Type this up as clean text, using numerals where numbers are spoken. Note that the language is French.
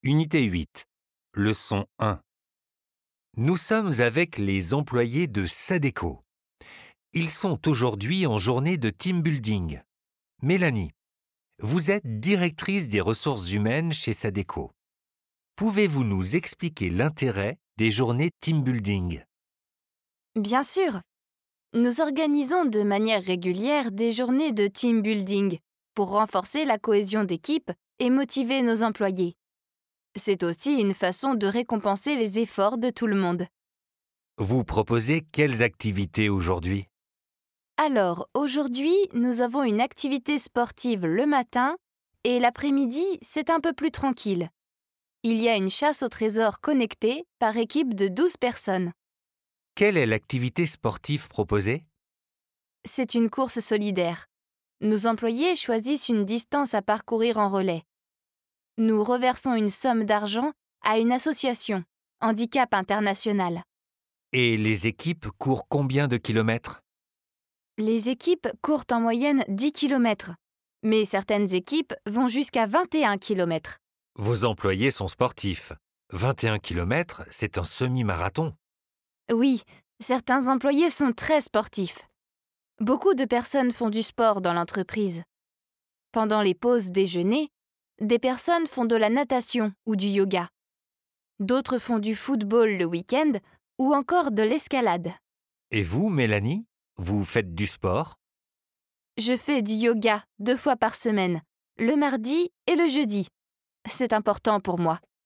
Unité 8. Leçon 1. Nous sommes avec les employés de Sadeco. Ils sont aujourd'hui en journée de team building. Mélanie, vous êtes directrice des ressources humaines chez Sadeco. Pouvez-vous nous expliquer l'intérêt des journées team building? Bien sûr. Nous organisons de manière régulière des journées de team building pour renforcer la cohésion d'équipe et motiver nos employés. C'est aussi une façon de récompenser les efforts de tout le monde. Vous proposez quelles activités aujourd'hui? Alors, aujourd'hui, nous avons une activité sportive le matin et l'après-midi, c'est un peu plus tranquille. Il y a une chasse au trésor connectée par équipe de 12 personnes. Quelle est l'activité sportive proposée? C'est une course solidaire. Nos employés choisissent une distance à parcourir en relais. Nous reversons une somme d'argent à une association, Handicap International. Et les équipes courent combien de kilomètres? Les équipes courent en moyenne 10 km, mais certaines équipes vont jusqu'à 21 km. Vos employés sont sportifs. 21 kilomètres, c'est un semi-marathon. Oui, certains employés sont très sportifs. Beaucoup de personnes font du sport dans l'entreprise. Pendant les pauses déjeuner, des personnes font de la natation ou du yoga. D'autres font du football le week-end ou encore de l'escalade. Et vous, Mélanie, vous faites du sport? Je fais du yoga 2 fois par semaine, le mardi et le jeudi. C'est important pour moi.